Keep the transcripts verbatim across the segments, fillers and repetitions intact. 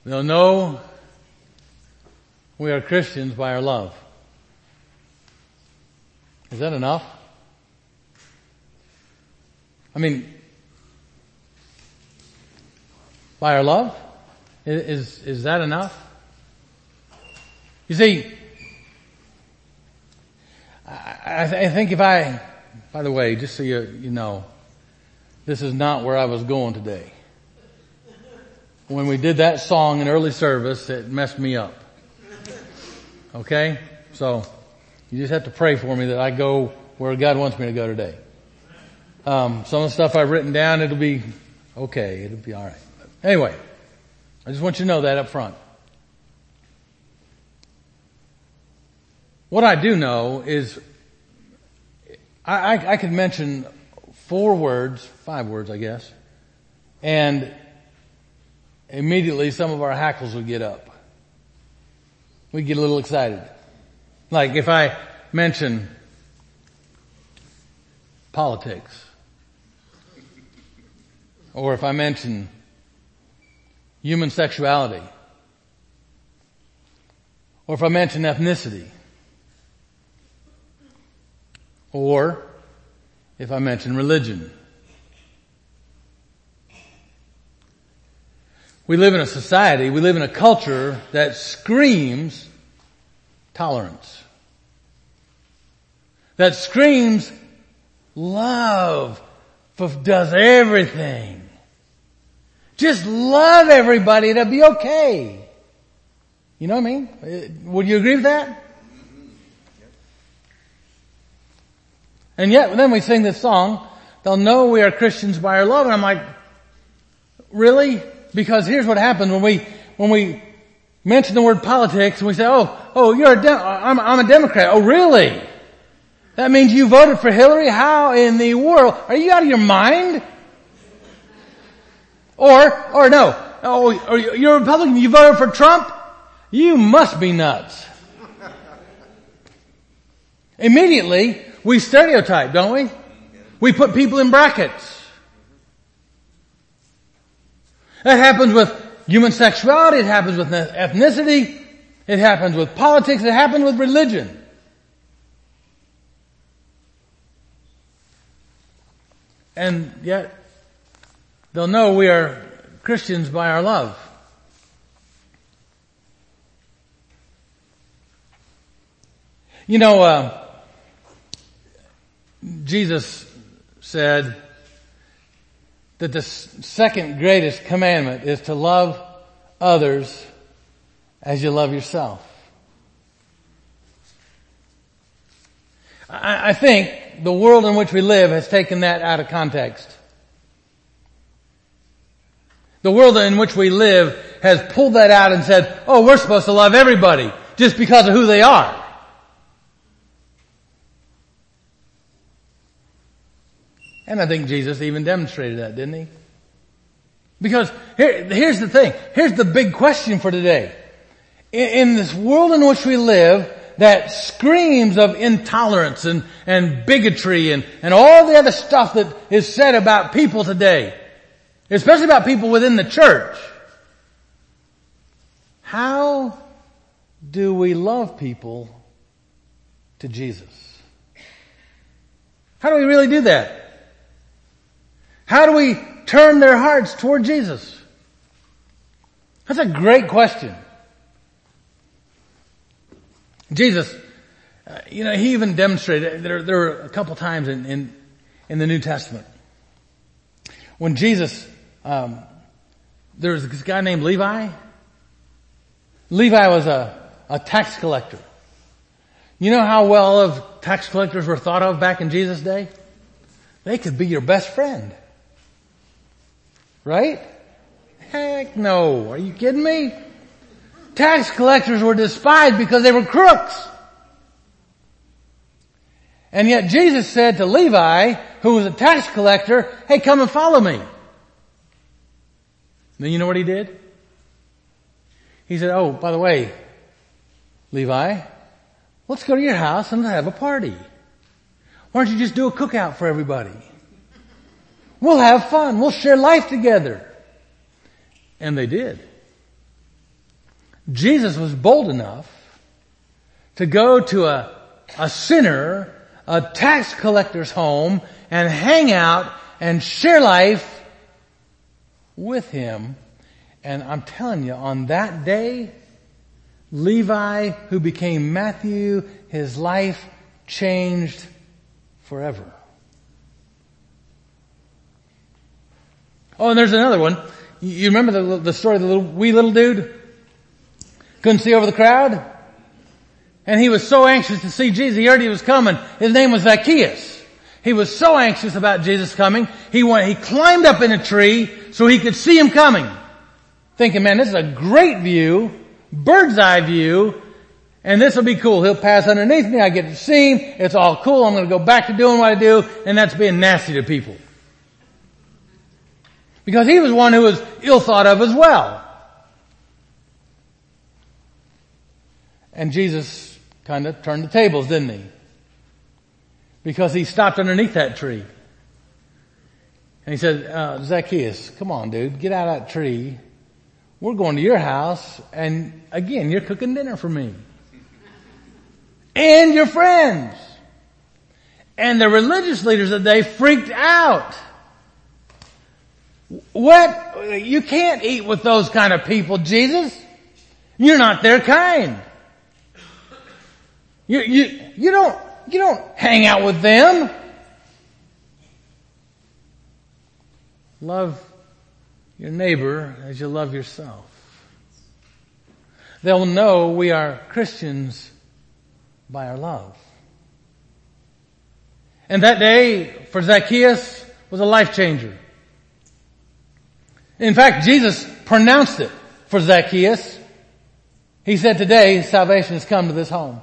They'll know we are Christians by our love. Is that enough? I mean, by our love? Is, is that enough? You see, I, I think if I, by the way, just so you, you know, this is not where I was going today. When we did that song in early service, it messed me up. Okay? So, you just have to pray for me that I go where God wants me to go today. Um, some of the stuff I've written down, it'll be okay. It'll be alright. Anyway, I just want you to know that up front. What I do know is, I, I, I could mention four words, five words I guess, and immediately some of our hackles would get up. We'd get a little excited. Like if I mention politics, or if I mention human sexuality, or if I mention ethnicity, or if I mention religion. We live in a society, we live in a culture that screams tolerance. That screams love does everything. Just love everybody, it'll be okay. You know what I mean? Would you agree with that? And yet, then we sing this song, they'll know we are Christians by our love. And I'm like, really? Because here's what happens when we, when we mention the word politics and we say, oh, oh, you're a, De- I'm, I'm a Democrat. Oh, really? That means you voted for Hillary? How in the world? Are you out of your mind? Or, or no, oh, or you're a Republican, you voted for Trump? You must be nuts. Immediately, we stereotype, don't we? We put people in brackets. That happens with human sexuality, it happens with ethnicity, it happens with politics, it happens with religion. And yet, they'll know we are Christians by our love. You know, uh, Jesus said that the second greatest commandment is to love others as you love yourself. I, I think the world in which we live has taken that out of context. The world in which we live has pulled that out and said, oh, we're supposed to love everybody just because of who they are. And I think Jesus even demonstrated that, didn't he? Because here, here's the thing. Here's the big question for today. In, in this world in which we live that screams of intolerance and, and bigotry and, and all the other stuff that is said about people today, especially about people within the church, how do we love people to Jesus? How do we really do that? How do we turn their hearts toward Jesus? That's a great question. Jesus, uh, you know, he even demonstrated, there, there were a couple times in, in, in the New Testament when Jesus, um, there was this guy named Levi. Levi was a, a tax collector. You know how well of tax collectors were thought of back in Jesus' day? They could be your best friend. Right? Heck no. Are you kidding me? Tax collectors were despised because they were crooks. And yet Jesus said to Levi, who was a tax collector, hey, come and follow me. Then you know what he did? He said, oh, by the way, Levi, let's go to your house and have a party. Why don't you just do a cookout for everybody? We'll have fun. We'll share life together. And they did. Jesus was bold enough to go to a, a sinner, a tax collector's home, and hang out and share life with him. And I'm telling you, on that day, Levi, who became Matthew, his life changed forever. Oh, and there's another one. You remember the, the story of the little, wee little dude? Couldn't see over the crowd? And he was so anxious to see Jesus. He heard he was coming. His name was Zacchaeus. He was so anxious about Jesus coming. He went, he climbed up in a tree so he could see him coming. Thinking, man, this is a great view, bird's eye view, and this will be cool. He'll pass underneath me. I get to see him. It's all cool. I'm going to go back to doing what I do, and that's being nasty to people. Because he was one who was ill thought of as well. And Jesus kind of turned the tables, didn't he? Because he stopped underneath that tree. And he said, uh, Zacchaeus, come on, dude, get out of that tree. We're going to your house, and again, you're cooking dinner for me. And your friends. And the religious leaders of the day freaked out. What? You can't eat with those kind of people, Jesus. You're not their kind. You, you, you don't, you don't hang out with them. Love your neighbor as you love yourself. They'll know we are Christians by our love. And that day for Zacchaeus was a life changer. In fact, Jesus pronounced it for Zacchaeus. He said, today salvation has come to this home.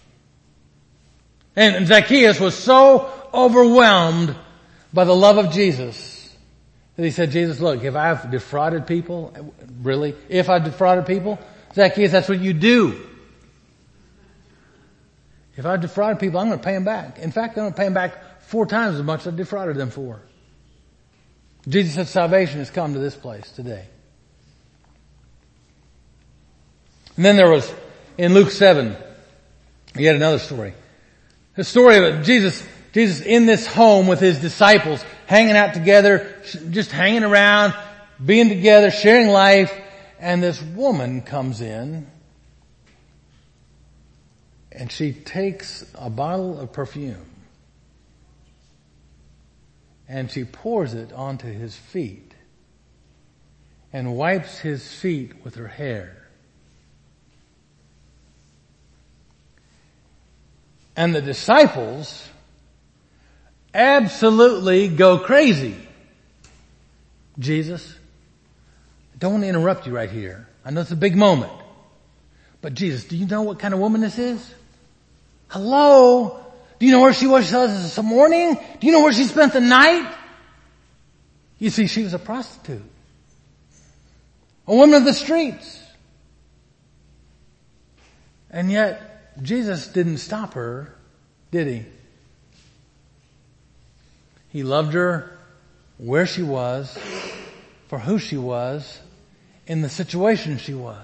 And Zacchaeus was so overwhelmed by the love of Jesus that he said, Jesus, look, if I've defrauded people, really, if I've defrauded people, Zacchaeus, that's what you do. If I've defrauded people, I'm going to pay them back. In fact, I'm going to pay them back four times as much as I defrauded them for. Jesus said salvation has come to this place today. And then there was, in Luke seven, yet another story. The story of Jesus, Jesus in this home with his disciples, hanging out together, just hanging around, being together, sharing life, and this woman comes in, and she takes a bottle of perfume, and she pours it onto his feet, and wipes his feet with her hair. And the disciples absolutely go crazy. Jesus, I don't want to interrupt you right here. I know it's a big moment. But Jesus, do you know what kind of woman this is? Hello? Do you know where she was this morning? Do you know where she spent the night? You see, she was a prostitute. A woman of the streets. And yet, Jesus didn't stop her, did he? He loved her where she was, for who she was, in the situation she was.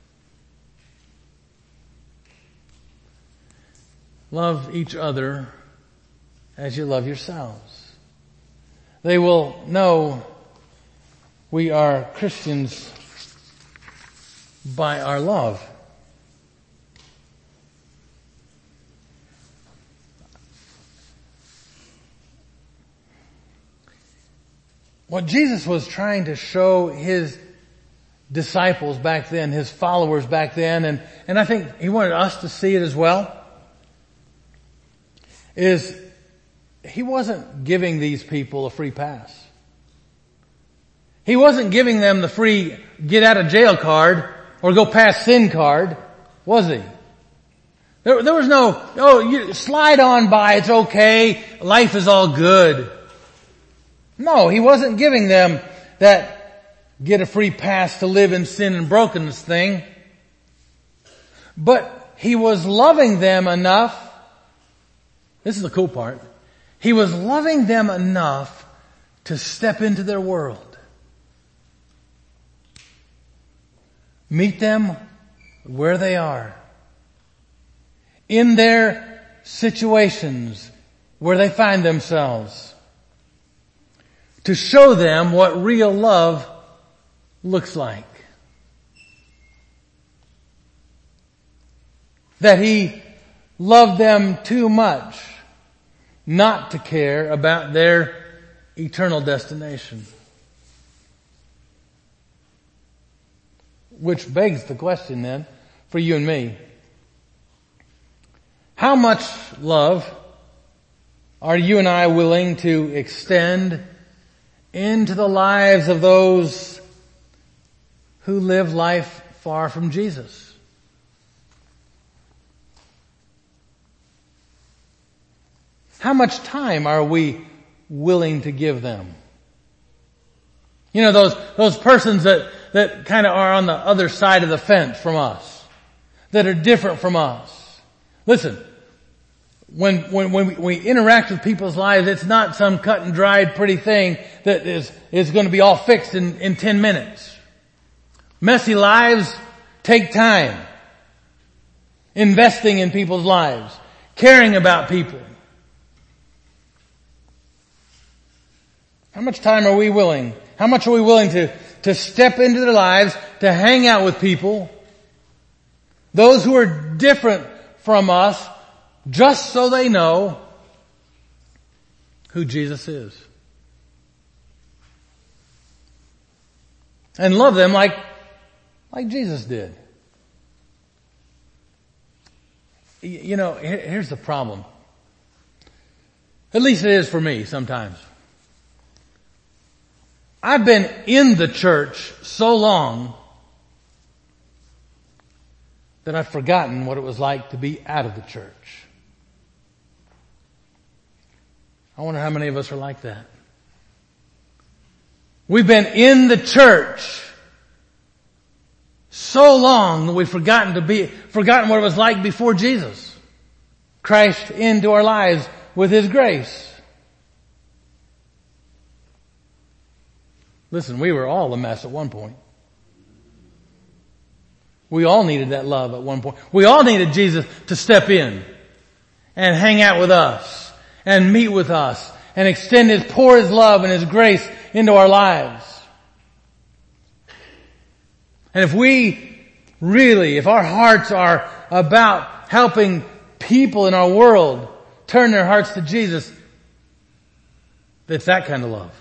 Love each other as you love yourselves. They will know we are Christians by our love. What Jesus was trying to show his disciples back then, his followers back then, and, and I think he wanted us to see it as well, is he wasn't giving these people a free pass. He wasn't giving them the free get out of jail card or go past sin card, was he? There, there was no, oh, you slide on by, it's okay, life is all good. No, he wasn't giving them that get a free pass to live in sin and brokenness thing. But he was loving them enough. This is the cool part. He was loving them enough to step into their world. Meet them where they are, in their situations where they find themselves, to show them what real love looks like. That He loved them too much not to care about their eternal destination. Which begs the question then, for you and me, how much love are you and I willing to extend into the lives of those who live life far from Jesus? How much time are we willing to give them? You know, those, those persons that, that kind of are on the other side of the fence from us, that are different from us. Listen, when, when, when we, we interact with people's lives, it's not some cut and dried pretty thing that is, is going to be all fixed in, in ten minutes. Messy lives take time. Investing in people's lives. Caring about people. How much time are we willing? How much are we willing to, to step into their lives, to hang out with people, those who are different from us, just so they know who Jesus is? And love them like, like Jesus did. You know, here's the problem. At least it is for me sometimes. I've been in the church so long that I've forgotten what it was like to be out of the church. I wonder how many of us are like that. We've been in the church so long that we've forgotten to be, forgotten what it was like before Jesus crashed into our lives with His grace. Listen, we were all a mess at one point. We all needed that love at one point. We all needed Jesus to step in and hang out with us and meet with us and extend His, pour His love and His grace into our lives. And if we really, if our hearts are about helping people in our world turn their hearts to Jesus, it's that kind of love.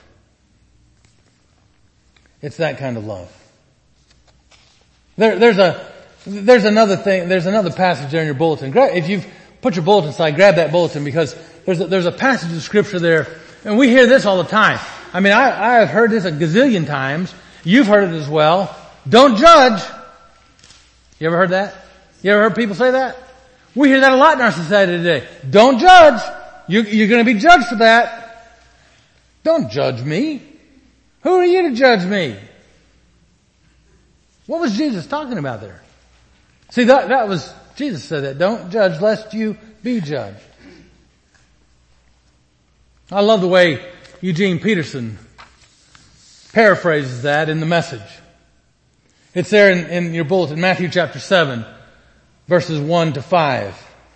It's that kind of love. There, there's a, there's another thing, there's another passage there in your bulletin. If you've put your bulletin aside, grab that bulletin, because there's a, there's a passage of scripture there, and we hear this all the time. I mean, I, I've heard this a gazillion times. You've heard it as well. Don't judge. You ever heard that? You ever heard people say that? We hear that a lot in our society today. Don't judge. You, you're going to be judged for that. Don't judge me. Who are you to judge me? What was Jesus talking about there? See, that, that was, Jesus said that. Don't judge lest you be judged. I love the way Eugene Peterson paraphrases that in the Message. It's there in, in your bulletin, Matthew chapter seven, verses one to five.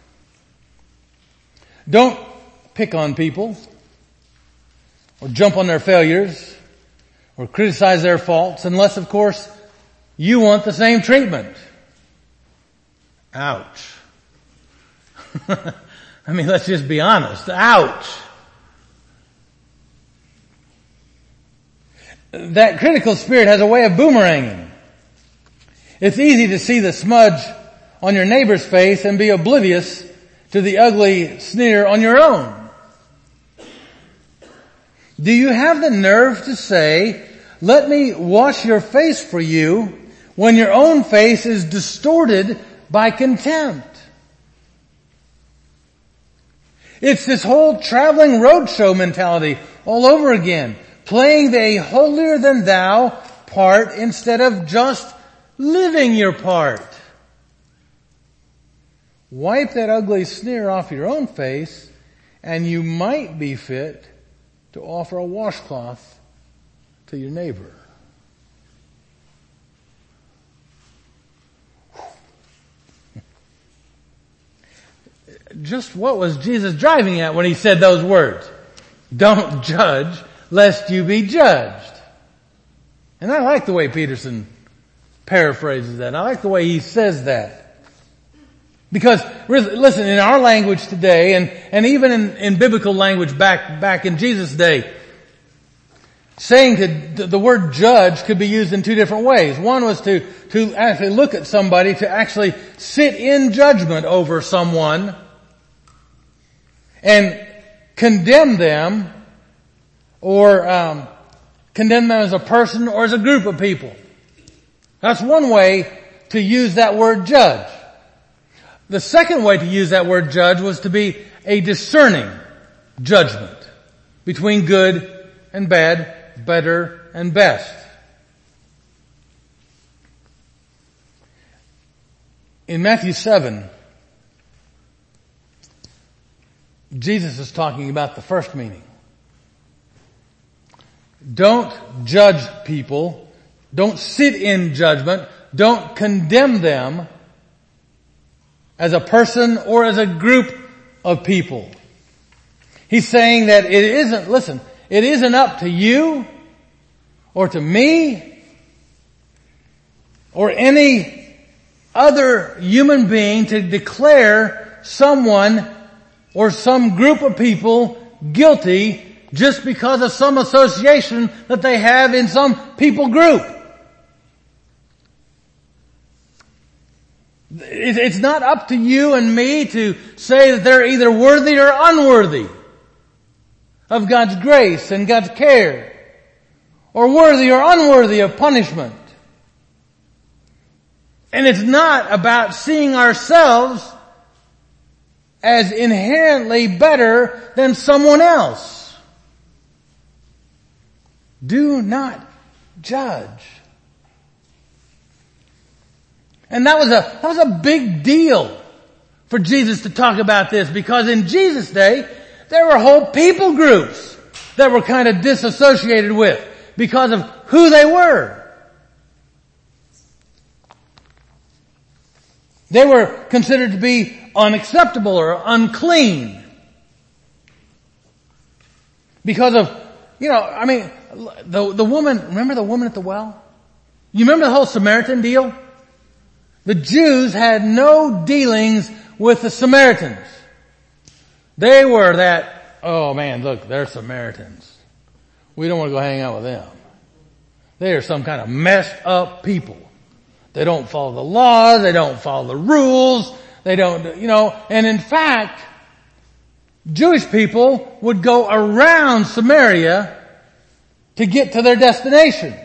Don't pick on people, or jump on their failures, or criticize their faults, unless, of course, you want the same treatment. Ouch. I mean, let's just be honest. Ouch. That critical spirit has a way of boomeranging. It's easy to see the smudge on your neighbor's face and be oblivious to the ugly sneer on your own. Do you have the nerve to say, "Let me wash your face for you," when your own face is distorted by contempt? It's this whole traveling roadshow mentality all over again, playing the holier than thou part instead of just living your part. Wipe that ugly sneer off your own face, and you might be fit to offer a washcloth to your neighbor. just what was Jesus driving at when he said those words? Don't judge lest you be judged. And I like the way Peterson paraphrases that. I like the way he says that. Because, listen, in our language today, and, and even in, in biblical language back, back in Jesus' day, saying to, the word judge could be used in two different ways. One was to, to actually look at somebody, to actually sit in judgment over someone and condemn them, or um, condemn them as a person or as a group of people. That's one way to use that word judge. The second way to use that word judge was to be a discerning judgment between good and bad, better and best. In Matthew seven, Jesus is talking about the first meaning. Don't judge people. Don't sit in judgment. Don't condemn them as a person or as a group of people. He's saying that it isn't, listen, it isn't up to you or to me or any other human being to declare someone or some group of people guilty just because of some association that they have in some people group. It's not up to you and me to say that they're either worthy or unworthy of God's grace and God's care, or worthy or unworthy of punishment. And it's not about seeing ourselves as inherently better than someone else. Do not judge. And that was a, that was a big deal for Jesus to talk about this, because in Jesus' day, there were whole people groups that were kind of disassociated with because of who they were. They were considered to be unacceptable or unclean. Because of, you know, I mean, the, the woman, remember the woman at the well? You remember the whole Samaritan deal? The Jews had no dealings with the Samaritans. They were that, oh man, look, they're Samaritans. We don't want to go hang out with them. They are some kind of messed up people. They don't follow the laws, they don't follow the rules, they don't, you know, and in fact, Jewish people would go around Samaria to get to their destination,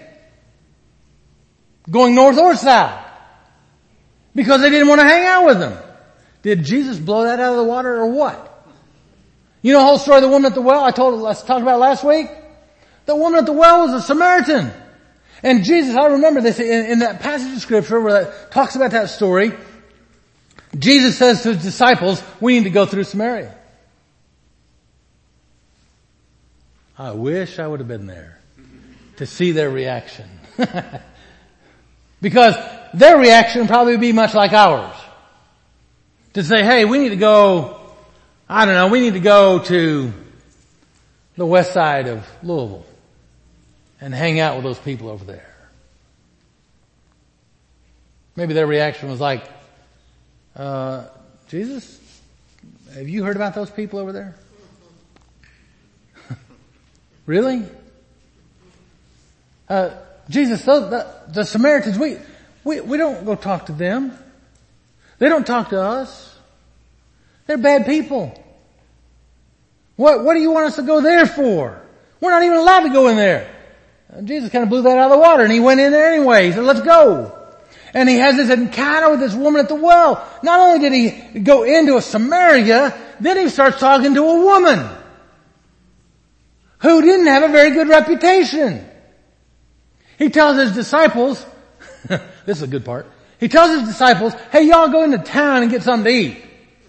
going north or south, because they didn't want to hang out with them. Did Jesus blow that out of the water or what? You know the whole story of the woman at the well I told, let's talk about last week? The woman at the well was a Samaritan. And Jesus, I remember this in, in that passage of scripture where it talks about that story. Jesus says to his disciples, we need to go through Samaria. I wish I would have been there to see their reaction. Because their reaction would probably be much like ours. To say, hey, we need to go, I don't know, we need to go to the west side of Louisville and hang out with those people over there. Maybe their reaction was like, uh, Jesus, have you heard about those people over there? Really? Uh, Jesus, those, the, the Samaritans, we, we, we don't go talk to them. They don't talk to us. They're bad people. What, what do you want us to go there for? We're not even allowed to go in there. And Jesus kind of blew that out of the water, and he went in there anyway. He said, let's go. And he has this encounter with this woman at the well. Not only did he go into a Samaria, then he starts talking to a woman who didn't have a very good reputation. He tells his disciples, this is a good part, he tells his disciples, hey, y'all go into town and get something to eat.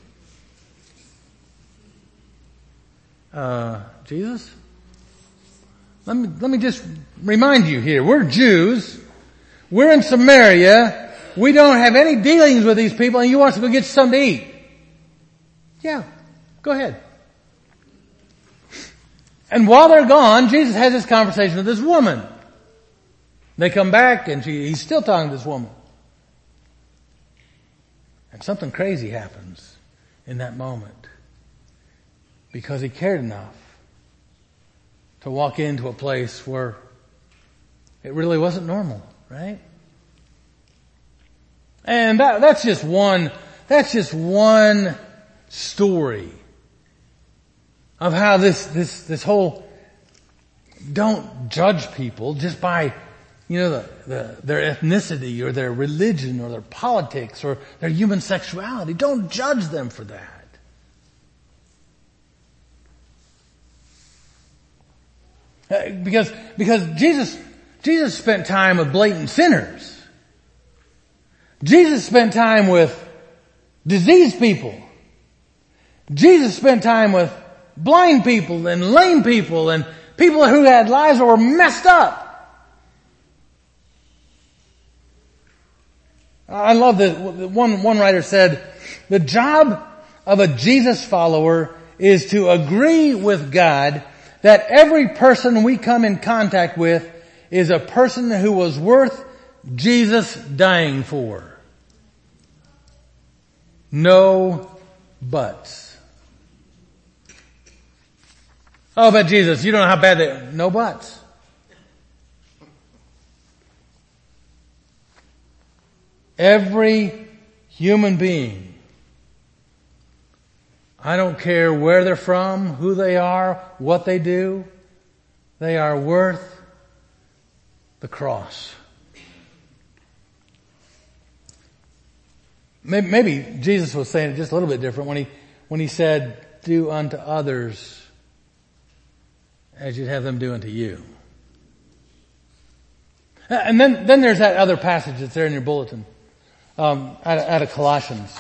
Uh, Jesus? Let me, let me just remind you here. We're Jews. We're in Samaria. We don't have any dealings with these people, and you want us to go get something to eat. Yeah, go ahead. And while they're gone, Jesus has this conversation with this woman. They come back and she, he's still talking to this woman. And something crazy happens in that moment. Because he cared enough to walk into a place where it really wasn't normal, right? And that, that's just one, that's just one story of how this, this, this whole, don't judge people just by, you know, the, the, their ethnicity or their religion or their politics or their human sexuality. Don't judge them for that. Because, because Jesus, Jesus spent time with blatant sinners. Jesus spent time with diseased people. Jesus spent time with blind people and lame people and people who had lives that were messed up. I love that one, one writer said, the job of a Jesus follower is to agree with God that every person we come in contact with is a person who was worth Jesus dying for. No buts. Oh, but Jesus, you don't know how bad they, no buts. Every human being, I don't care where they're from, who they are, what they do, they are worth the cross. Maybe, maybe Jesus was saying it just a little bit different when he, when he said, do unto others as you'd have them do unto you. And then, then there's that other passage that's there in your bulletin, um, out of, out of Colossians.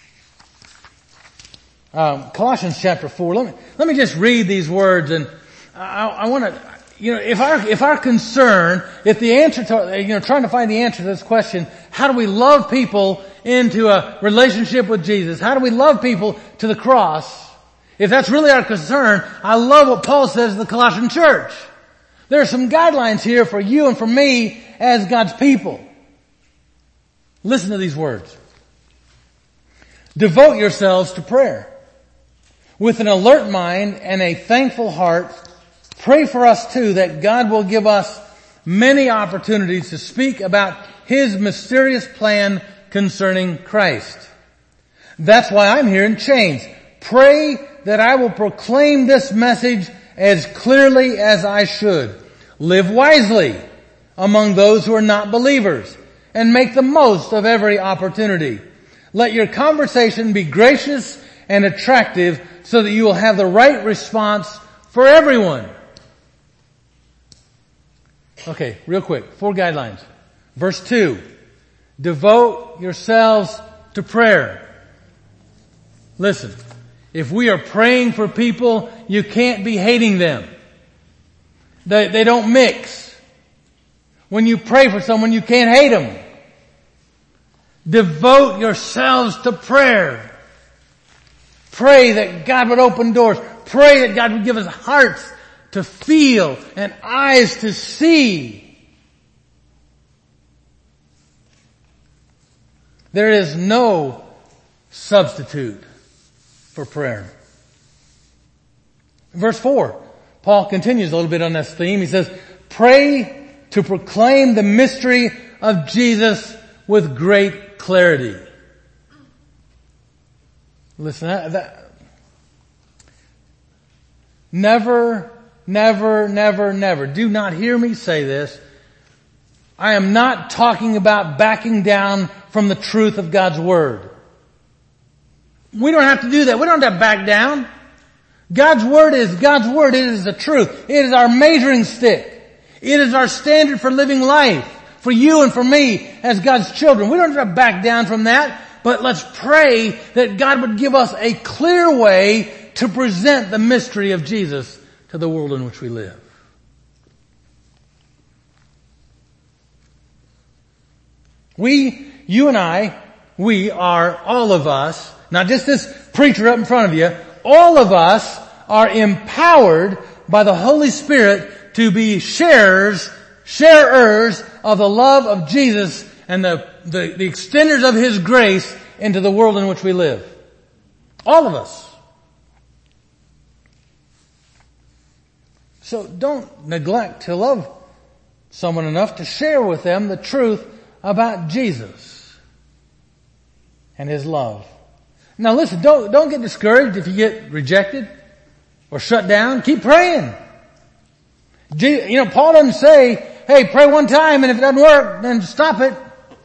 Um, Colossians chapter four. Let me, let me just read these words, and I, I want to, you know, if our, if our concern, if the answer to, you know, trying to find the answer to this question, how do we love people into a relationship with Jesus? How do we love people to the cross? If that's really our concern, I love what Paul says to the Colossian church. There are some guidelines here for you and for me as God's people. Listen to these words. Devote yourselves to prayer. With an alert mind and a thankful heart, pray for us too that God will give us many opportunities to speak about His mysterious plan concerning Christ. That's why I'm here in chains. Pray that I will proclaim this message as clearly as I should. Live wisely among those who are not believers and make the most of every opportunity. Let your conversation be gracious and attractive so that you will have the right response for everyone. Okay, real quick, four guidelines. Verse two, devote yourselves to prayer. Listen, if we are praying for people, you can't be hating them. They, they don't mix. When you pray for someone, you can't hate them. Devote yourselves to prayer. Pray that God would open doors. Pray that God would give us hearts to feel and eyes to see. There is no substitute for prayer. Verse four, Paul continues a little bit on this theme. He says, pray to proclaim the mystery of Jesus with great clarity. Listen, that, that, never, never, never, never, do not hear me say this. I am not talking about backing down from the truth of God's Word. We don't have to do that. We don't have to back down. God's Word is God's Word. It is the truth. It is our measuring stick. It is our standard for living life, for you and for me as God's children. We don't have to back down from that. But let's pray that God would give us a clear way to present the mystery of Jesus to the world in which we live. We, you and I, we are all of us, not just this preacher up in front of you. All of us are empowered by the Holy Spirit to be sharers, sharers of the love of Jesus and the, the, the extenders of His grace into the world in which we live. All of us. So don't neglect to love someone enough to share with them the truth about Jesus and His love. Now listen, don't, don't get discouraged if you get rejected or shut down. Keep praying. You know, Paul doesn't say, hey, pray one time and if it doesn't work, then stop it.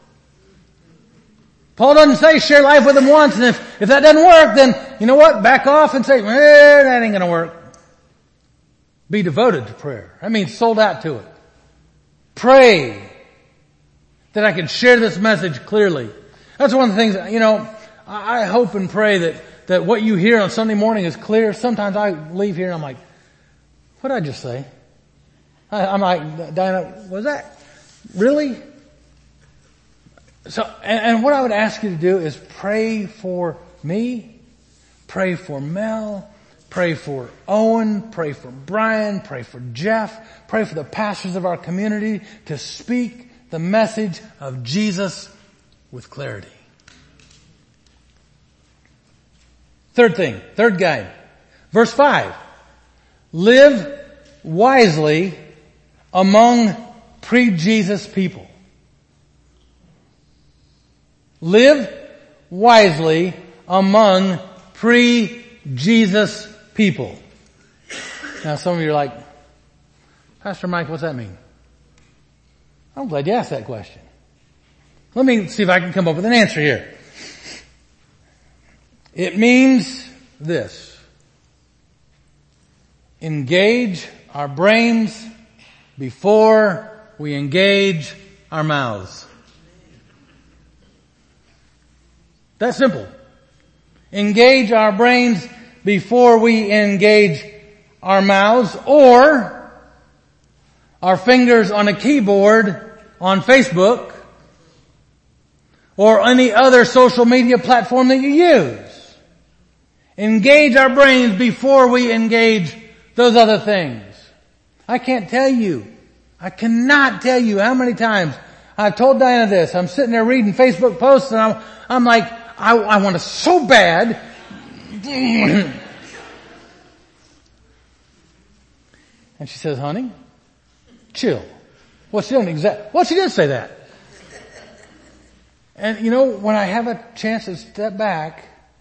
Paul doesn't say share life with them once and if, if that doesn't work, then you know what? Back off and say, eh, that ain't gonna work. Be devoted to prayer. I mean, sold out to it. Pray that I can share this message clearly. That's one of the things, you know, I hope and pray that, that what you hear on Sunday morning is clear. Sometimes I leave here and I'm like, what did I just say? I, I'm like, Diana, was that really? So, and, and what I would ask you to do is pray for me, pray for Mel, pray for Owen, pray for Brian, pray for Jeff, pray for the pastors of our community to speak the message of Jesus with clarity. Third thing, third guide. Verse five. Live wisely among pre-Jesus people. Live wisely among pre-Jesus people. Now some of you are like, Pastor Mike, what's that mean? I'm glad you asked that question. Let me see if I can come up with an answer here. It means this. Engage our brains before we engage our mouths. That's simple. Engage our brains before we engage our mouths or our fingers on a keyboard on Facebook or any other social media platform that you use. Engage our brains before we engage those other things. I can't tell you, I cannot tell you how many times I've told Diana this. I'm sitting there reading Facebook posts and I'm, I'm like, I, I want to so bad. And she says, honey, chill. Well, she doesn't exact, well, she did say that. And you know, when I have a chance to step back,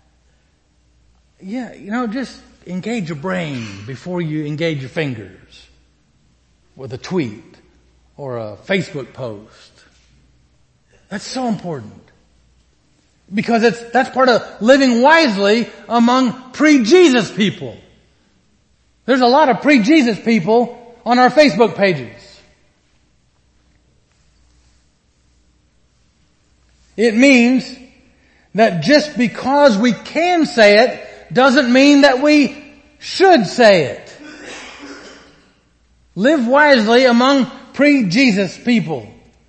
yeah, you know, just engage your brain before you engage your fingers with a tweet or a Facebook post. That's so important. Because it's, that's part of living wisely among pre-Jesus people. There's a lot of pre-Jesus people on our Facebook pages. It means that just because we can say it doesn't mean that we should say it. Live wisely among pre-Jesus people.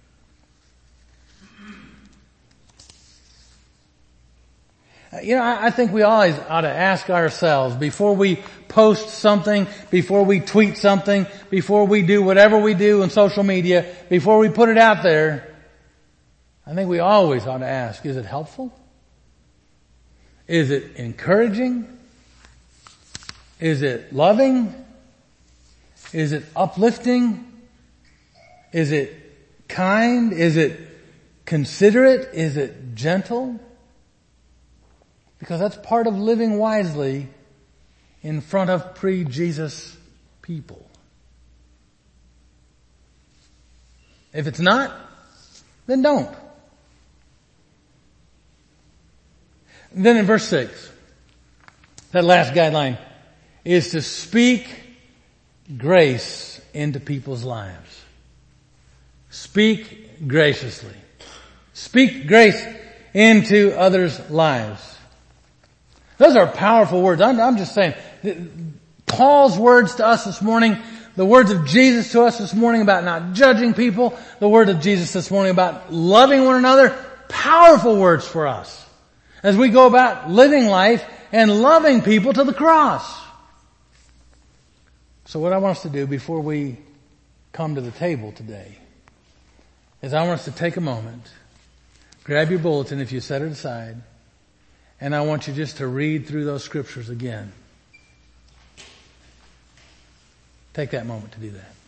You know, I think we always ought to ask ourselves before we post something, before we tweet something, before we do whatever we do on social media, before we put it out there, I think we always ought to ask, is it helpful? Is it encouraging? Is it loving? Is it uplifting? Is it kind? Is it considerate? Is it gentle? Because that's part of living wisely in front of pre-Jesus people. If it's not, then don't. Then in verse six, that last guideline is to speak grace into people's lives. Speak graciously. Speak grace into others' lives. Those are powerful words. I'm, I'm just saying, Paul's words to us this morning, the words of Jesus to us this morning about not judging people, the word of Jesus this morning about loving one another, powerful words for us. As we go about living life and loving people to the cross. So what I want us to do before we come to the table today is I want us to take a moment, grab your bulletin if you set it aside, and I want you just to read through those scriptures again. Take that moment to do that.